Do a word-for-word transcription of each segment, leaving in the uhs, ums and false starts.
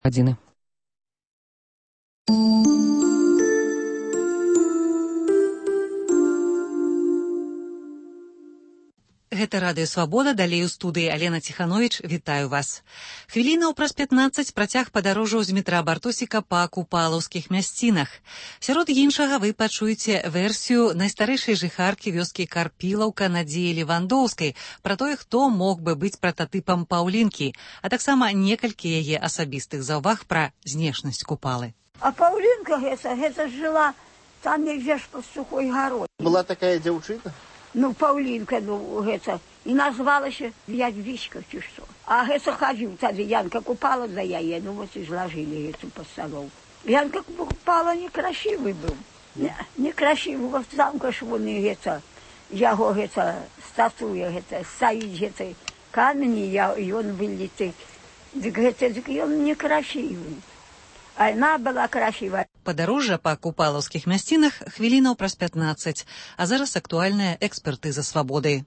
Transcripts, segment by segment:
гадзіны. Гэта радыё «Свабода», далей у студыі Алена Ціхановіч, вітаю вас. Хвілінаў праз пятнаццаць працяг падарожжаў з метра Бартосіка па купалаўскіх мясцінах. Сярод іншага вы пачуеце версію найстарэйшай жыхаркі вёскі Карпілаўка Надзеі Левандоўскай пра тое, хто мог бы быць прататыпам Паўлінкі, а таксама некалькі яе асабістых заўваг пра знешнасць купалы. А Паўлінка гэта, гэта жыла там, дзе ж пад Сухой гарой. Была такая дзяўчына? Ну, Паўлінка, ну, гэта, і назвалася Ядвічка, ці што. А гэта хадзіў тады, Янка купала за яе, ну, вот і зложили гэту пастанову. Янка купала некрасивый был. Не, некрасивый, вот замка ж вони, гэта, яго, гэта, статуя, гэта, стаіць, гэта, камені, і он вылеты. Дык гэта, дык ён некрасивый. А яна была красивая. Падарожжа па купалаўскіх мясцінах хвілінаў праз пятнаццаць, а зараз актуальная экспертыза «Свабоды».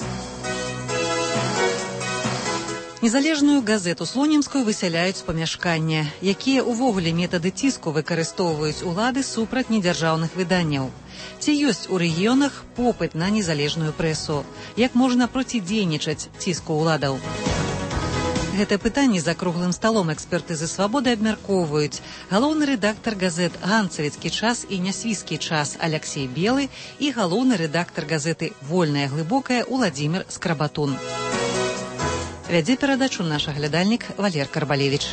Незалежную газету «Слонімскую» высяляюць з памяшкання. Якія ўвогуле метады ціску выкарыстоўваюць улады супраць недзяржаўных выданняў? Ці ёсць у рэгіёнах попыт на незалежную прэсу? Як можна процідзейнічаць ціску ўладаў? Гэта пытанне за круглым сталом экспертызы «Свабоды» абмяркоўваюць галоўны рэдактар газет «Ганцавіцкі час» і «Нясвійскі час» Аляксей Белы і галоўны рэдактар газеты «Вольная глыбокая» Уладзімір Скрабатун. Вядзе перадачу наш аглядальнік Валер Карбалевіч.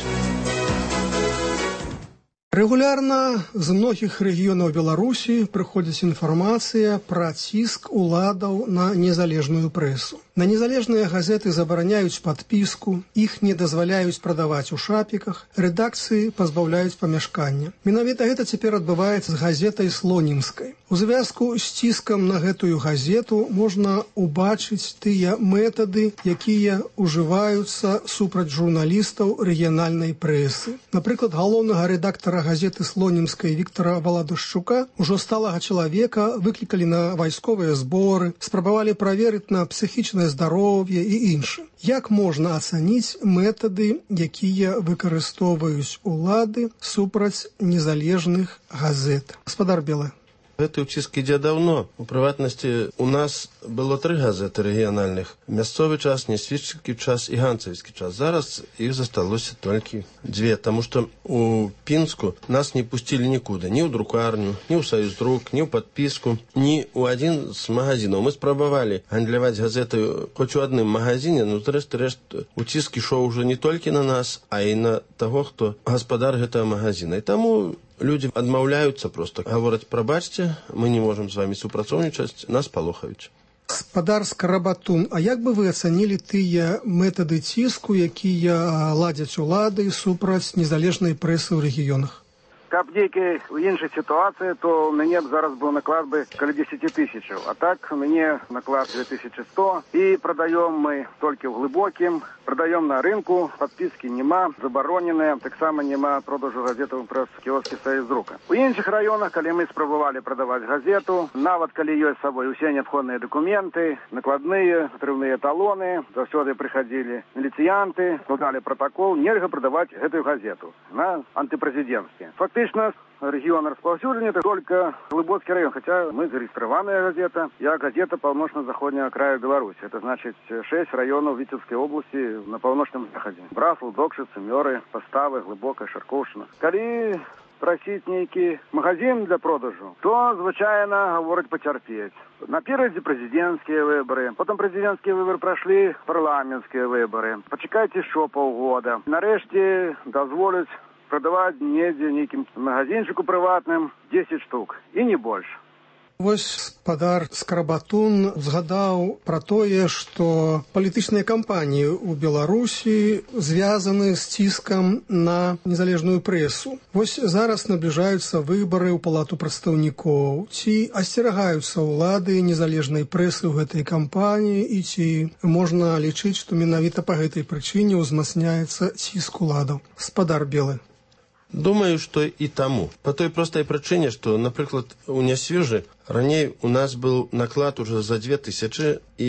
Рэгулярна з многіх рэгіёнаў Беларусі прыходзіць інфармацыя пра ціск уладаў на незалежную прэсу. На незалежныя газеты забараняюць падпіску, іх не дазваляюць прадаваць у шапіках, рэдакцыі пазбаўляюць памяшкання. Менавіта гэта цяпер адбываецца з газетай «Слонімскай». У звязку з ціскам на гэтую газету можна ўбачыць тыя метады, якія ўжываюцца супраць журналістаў рэгіянальнай прэсы. Напрыклад, галоўнага рэдактара газеты «Слонімскай» Віктара Валадушчука, ужо сталага чалавека, выклікалі на вайсковыя зборы, спрабавалі праверыць на псіхічнае здароўе і іншым. Як можна ацаніць метады, якія выкарыстоўваюць улады супраць незалежных газет? Гаспадар Белы. Гэты ціск ідзе даўно. У прыватнасці, у нас было тры газеты рэгіянальных. Мясцовы час, Нясвійскі час і Ганцавіцкі час. Зараз іх засталося толькі дзве, таму што у Пінску нас не пусцілі нікуды. Ні ў друкарню, ні ў Саюздрук, ні ў падпіску, ні ў адзін з магазінаў. Мы спрабавалі гандляваць газеты хоць у адным магазіне, но зрэшты рэшт у ціск ішоў ужо не толькі на нас, а і на таго, хто гаспадар гэтага магазіна. І таму людзі адмаўляюцца проста. Гавораць, прабачце, мы не можам з вамі супрацоўнічаць, нас палохаюць. Гаспадар Скрабатун, а як бы вы ацанілі тыя метады ціску, якія ладзяць улады супраць незалежнай прэсы ў рэгіёнах? Каб нейкай у іншай сітуацыі, то у мяне б зараз быў наклад бы каля дзесяць тысячаў. А так у мяне наклад две тысячи сто. І прадаём мы толькі ў глыбокім, прадаём на рынку, падпіскі няма, забароненыя, таксама няма продажу газетаў праз кіоскі Саюздрука. У іншых раёнах, калі мы спрабавалі прадаваць газету, нават калі ёсць з сабой усе неабходныя дакументы, накладныя, атрыўныя талоны, заўсёды прыхадзілі міліцыянты, складалі пратакол, нельга прадаваць гэтую газету на антыпрэзідэнцкі. Фактычна, регион распаўсюджання это только Глыбоцкі район, хотя мы зарегистрированная газета, я газета паўночна-заходняга краю Беларуси. Это значит шесть районов Витебской области на паўночным заходе. Браслаў, Докшицы, Мёры, Поставы, Глыбокая, Шаркоўшчына. Калі просить нейкі магазин для продажу, то звычайно гавораць пацярпець. Напередзе президентские выборы, потом президентские выборы прошли, парламентские выборы. Почекайте еще полгода. Нарэшце дазволяць продавать недзе нейкім магазинчику прыватным десять штук и не больше. Вось гаспадар Скрабатун згадаў пра тое, што палітычныя кампаніі ў Беларусі звязаны з ціскам на незалежную прэсу. Вось зараз набліжаюцца выбары ў палату прадстаўнікоў. Ці асцерагаюцца ўлады незалежнай прэсы ў гэтай кампаніі і ці можна лічыць, што менавіта па гэтай прычыне ўзмацняецца ціск уладаў? Гаспадар Белы. Думаю, что и тому. По той простой причине, что, например, у Нясвіжы раней у нас был наклад уже за две тысячи, и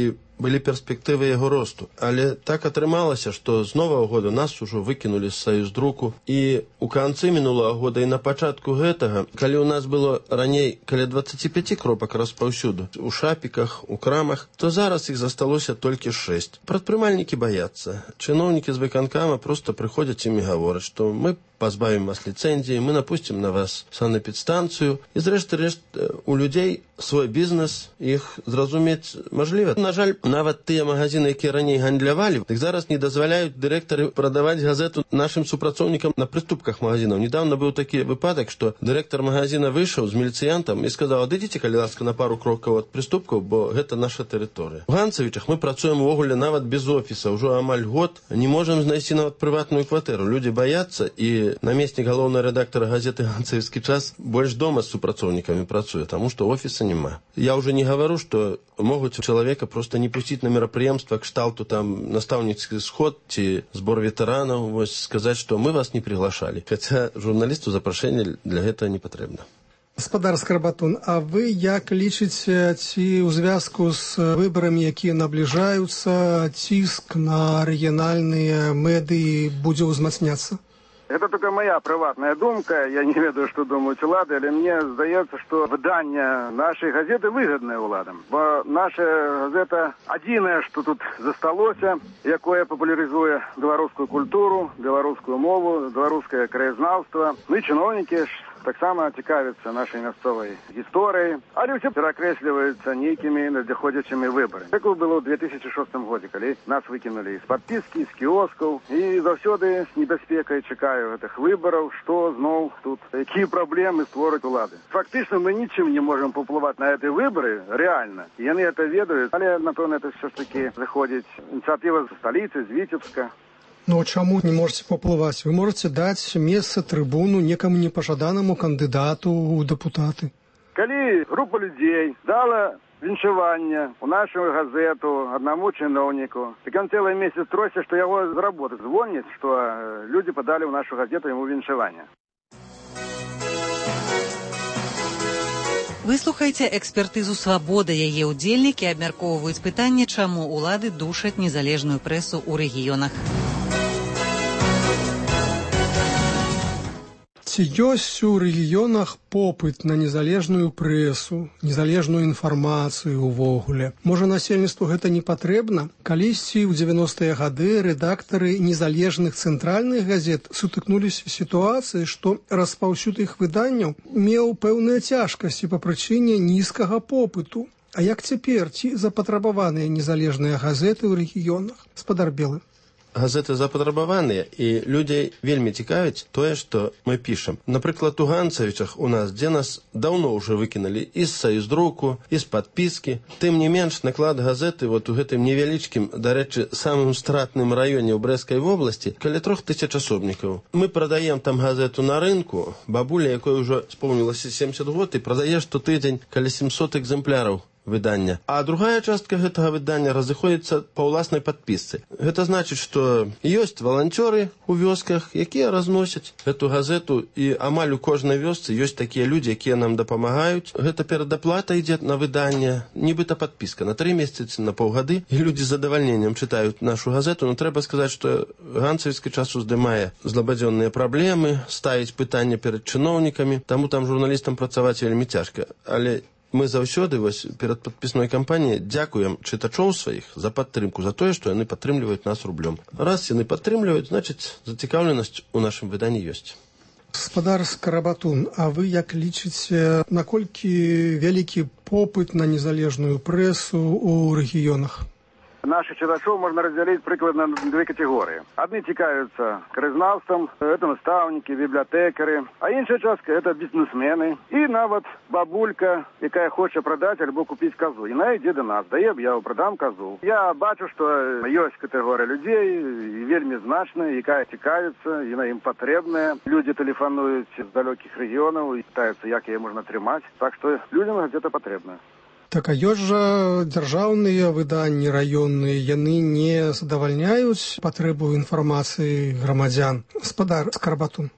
былі перспектывы яго росту. Але так атрымалася, што з новага года нас ужо выкінулі з саюздруку. І ў канцы мінулага года і на пачатку гэтага, калі ў нас было раней каля дваццаць пяць кропак распаўсюду у шапіках, у крамах, то зараз іх засталося толькі шэсць. Прадпрымальнікі баяцца. Чыноўнікі з выканкама проста прыходзяць ім і гавораць, што мы пазбавім вас ліцэнзіі, мы напусцім на вас санэпідстанцыю. І зрэшты рэшт у людзей свой бізнес, іх зразумець мажліва. На жаль, нават тыя магазины, якія раней гандлявалі, так зараз не дазваляюць дырэктары прадаваць газету нашым супрацоўнікам на прыступках магазинаў. Недавно быў такі выпадак, што дырэктар магазина выйшаў з міліцыянтам і сказаў: адыдзіце, калі ласка, на пару крокаў ад прыступкаў, бо гэта наша тэрыторыя. У Ганцавічах мы працуем увогуле нават без офіса, ўжо амаль год, не можам знайсці нават прыватную кватэру. Людзі баяцца, і намеснік галоўнага рэдактара газеты «Ганцавіцкі час» больш дома з супрацоўнікамі працуе, таму што офіса няма. Я ўжо не гавару, што могуць чалавека проста не пусціць на мерапрыемства кшталту там настаўніцкі сход ці збор ветэранаў, вось сказаць, што мы вас не приглашалі. Хаця журналісту запрашэнне для гэтага не патрэбна. Гаспадар Скарбатун, а вы як лічыце, ці ў звязку з выбарамі, якія набліжаюцца, ціск на рэгіянальныя медыі будзе ўзмацняцца? Это только моя приватная думка, я не ведаю, что думают улады, але мне здаецца, что выдание нашей газеты выгодное уладам. Бо наша газета адзінае, что тут засталося, якое папулярызуе беларускую культуру, беларускую мову, беларускае краязнаўства. Ну і чыноўнікі ж таксама цікавяцца нашай мясцовай гісторыяй, але ўсе перакрэсліваюцца нейкімі надыходзячымі выбарамі. Так было ў две тысячы шостым годзе, калі нас выкінулі з падпіскі, з кіоскаў, і заўсёды з небяспекай чакаю гэтых выбараў, што зноў тут, якія праблемы створаць улады. Фактычна мы нічым не можам паўплываць на гэтыя выбары, рэальна. Яны гэта ведаюць, але, напэўна, это ўсё ж такі заходзіць ініцыятыва з сталіцы, з Віцебска. Ну, чаму не можете паўплываць? Вы можете даць месца, трыбуну некаму непажаданаму кандыдату ў дэпутаты. Калі група людзей дала віншаванне у нашу газету аднаму чыноўніку, так ён цэлы месяц трося, што яго з работы звоняць, што людзі падалі ў нашу газету яму віншаванне. Выслухайце экспертызу «Свабода». Яе ўдзельнікі абмяркоўваюць пытанне, чаму улады душаць незалежную прэсу ў рэгіёнах. Ці ёсць у рэгіёнах попыт на незалежную прэсу, незалежную інфармацыю ўвогуле? Можа, насельніцтву гэта не патрэбна? Калісьці ў дзевяностыя гады рэдактары незалежных цэнтральных газет сутыкнуліся з сітуацыяй, што распаўсюд іх выданняў меў пэўныя цяжкасці па прычыне нізкага попыту. А як цяпер, ці запатрабаваныя незалежныя газеты ў рэгіёнах? Гаспадар Белы. Газеты запатрабаваныя, і людзей вельмі цікавіць тое, што мы пішам. Напрыклад, у Ганцавічах у нас, дзе нас даўно ўжо выкінулі і з саюздруку, і з падпіскі. Тым не менш, наклад газеты вот у гэтым невялічкім, дарэчы, самым стратным раёне ў Брэскай вобласці, каля трох тысяч асобнікаў. Мы прадаем там газету на рынку, бабуля, якой ужо споўнілася семьдесят год, і прадае штотыдзень каля семьсот экземпляраў выдання. А другая частка гэтага выдання разыходзіцца па ўласнай падпісцы. Гэта значыць, што ёсць валанцёры ў вёсках, якія разносяць гэту газету, і амаль у кожнай вёсцы ёсць такія людзі, якія нам дапамагаюць. Гэта перадаплата ідзе на выданне, нібыта падпіска на тры месяцы, на паўгады, і людзі з задавальненнем чытаюць нашу газету. Но трэба сказаць, што Ганцавіцкі час уздымае злабадзённыя праблемы, ставіць пытанне перад чыноўнікамі, таму там журналістам працаваць вельмі цяжка. Але мы заўсёды вось перад падпісной кампаніяй дзякуем чытачоў сваіх за падтрымку, за тое, што яны падтрымліваюць нас рублём. Раз яны падтрымліваюць, значыць, зацікаўленасць у нашым выданні ёсць. Гаспадар Скарабатун, а вы як лічыце, наколькі вялікі попыт на незалежную прэсу ў рэгіёнах? Наших читачов можно разделить прикладно на две категории. Одни цікавятся краязнаўством, это наставники, библиотекари, а іншая частка это бізнесмени і нават бабулька, яка хоче продати або купити козу. І вона йде до нас, дає об'яву, продам козу. Я бачу, що є категорія людей, вельми значна, яка цікавиться, і їм потрібна. Люди телефонують з далеких регіонів і питаються, як її можна тримати. Так що людям газета потрібна. Так, а ёсць жа дзяржаўныя выданні раённыя, яны не задавальняюць патрэбу інфармацыі грамадзян. Гаспадар Скарбатун.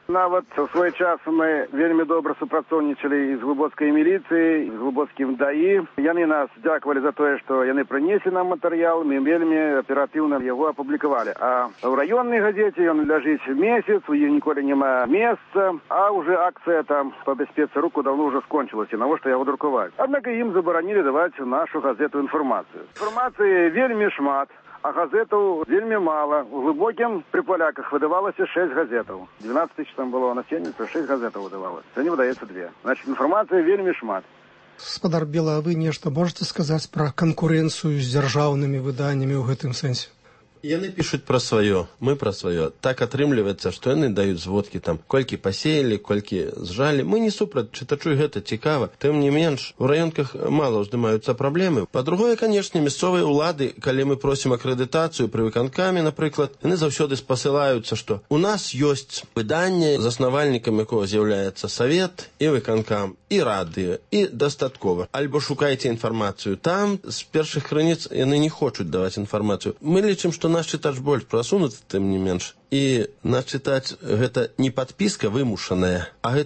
Нават у свой час мы вельмі добра супрацоўнічалі з глыбоцкай міліцыяй, з глыбоцкім даі. Яны нас дзякавалі за тое, што яны прынеслі нам матэрыял, мы вельмі аператыўна яго апублікавалі. А ў раённай газеце ён ляжыць месяц, у іх ніколі няма месца, а уже акцыя там па бяспецы руку давно уже скончылася, навошта яго друкаваць. Аднак ім забаранілі даваць нашу газету інфармацыю. Інфармацыі вельмі шмат. А газетаў вельмі мала. У глыбокім пры паляках выдавалася шэсць газетаў. двенадцать тысяч там было насельніцтва, шэсць газетаў выдавалася. Сёння выдаецца две. Значит, інфармацыі вельмі шмат. Гаспадар Бела, а вы нешта можете сказаць пра канкурэнцыю з дзяржаўнымі выданнямі ў гэтым сэнсе? Яны пишут про свое, мы про свое. Так атрымліваецца, што яны даюць зводкі там, колькі пасеялі, колькі зжалі. Мы не супраць, чытачу гэта цікава. Тым не менш, у раёнках мала ўздымаюцца праблемы. Па-другое, канешне, мясцовыя ўлады, калі мы просім акрэдытацыю пры выканкаме, напрыклад, яны заўсёды спасылаюцца, што у нас ёсць выданне, заснавальнікам якога з'яўляецца савет і выканкам, і радыё, і дастаткова. Альбо шукайце інфармацыю там, з першых крыніц яны не хочуць даваць інфармацыю. Мы лічым, што наш чытач больш прасунуты, тым не менш. І наш чытач гэта не падпіска вымушаная, а гэта